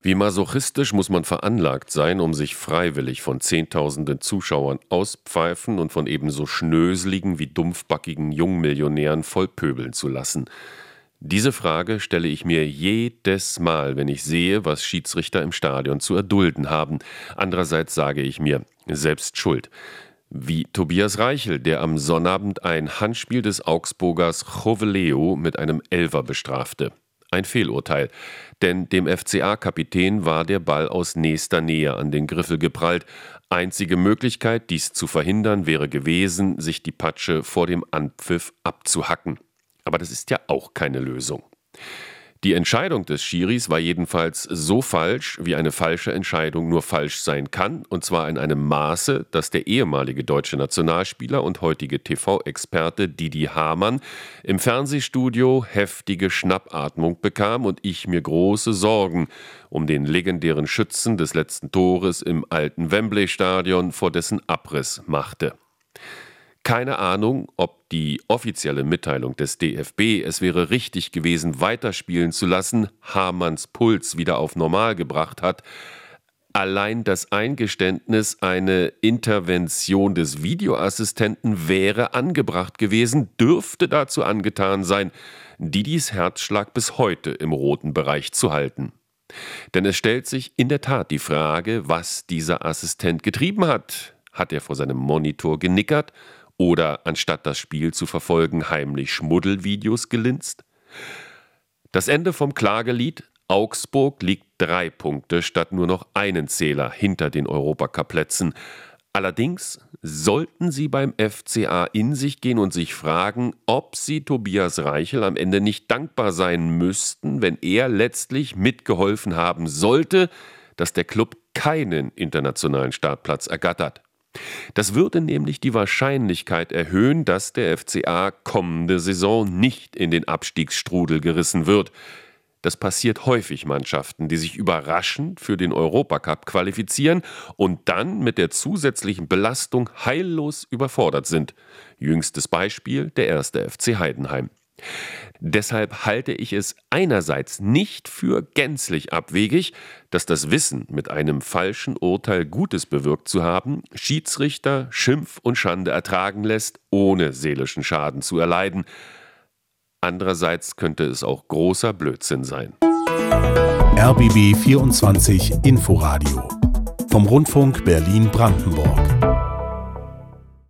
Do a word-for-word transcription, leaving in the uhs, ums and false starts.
Wie masochistisch muss man veranlagt sein, um sich freiwillig von Zehntausenden Zuschauern auspfeifen und von ebenso schnöseligen wie dumpfbackigen Jungmillionären vollpöbeln zu lassen? Diese Frage stelle ich mir jedes Mal, wenn ich sehe, was Schiedsrichter im Stadion zu erdulden haben. Andererseits sage ich mir, selbst schuld. Wie Tobias Reichel, der am Sonnabend ein Handspiel des Augsburgers Joveleo mit einem Elfer bestrafte. Ein Fehlurteil, denn dem F C A-Kapitän war der Ball aus nächster Nähe an den Griffel geprallt. Einzige Möglichkeit, dies zu verhindern, wäre gewesen, sich die Patsche vor dem Anpfiff abzuhacken. Aber das ist ja auch keine Lösung. Die Entscheidung des Schiris war jedenfalls so falsch, wie eine falsche Entscheidung nur falsch sein kann, und zwar in einem Maße, dass der ehemalige deutsche Nationalspieler und heutige T V-Experte Didi Hamann im Fernsehstudio heftige Schnappatmung bekam und ich mir große Sorgen um den legendären Schützen des letzten Tores im alten Wembley-Stadion vor dessen Abriss machte. Keine Ahnung, ob die offizielle Mitteilung des D F B, es wäre richtig gewesen, weiterspielen zu lassen, Hamanns Puls wieder auf Normal gebracht hat. Allein das Eingeständnis, eine Intervention des Videoassistenten wäre angebracht gewesen, dürfte dazu angetan sein, Didis Herzschlag bis heute im roten Bereich zu halten. Denn es stellt sich in der Tat die Frage, was dieser Assistent getrieben hat. Hat er vor seinem Monitor genickert? Oder anstatt das Spiel zu verfolgen, heimlich Schmuddelvideos gelinst? Das Ende vom Klagelied: Augsburg liegt drei Punkte statt nur noch einen Zähler hinter den Europacup-Plätzen. Allerdings sollten sie beim F C A in sich gehen und sich fragen, ob sie Tobias Reichel am Ende nicht dankbar sein müssten, wenn er letztlich mitgeholfen haben sollte, dass der Klub keinen internationalen Startplatz ergattert. Das würde nämlich die Wahrscheinlichkeit erhöhen, dass der F C A kommende Saison nicht in den Abstiegsstrudel gerissen wird. Das passiert häufig Mannschaften, die sich überraschend für den Europacup qualifizieren und dann mit der zusätzlichen Belastung heillos überfordert sind. Jüngstes Beispiel der erste F C Heidenheim. Deshalb halte ich es einerseits nicht für gänzlich abwegig, dass das Wissen, mit einem falschen Urteil Gutes bewirkt zu haben, Schiedsrichter Schimpf und Schande ertragen lässt, ohne seelischen Schaden zu erleiden. Andererseits könnte es auch großer Blödsinn sein. R B B vierundzwanzig Inforadio vom Rundfunk Berlin-Brandenburg.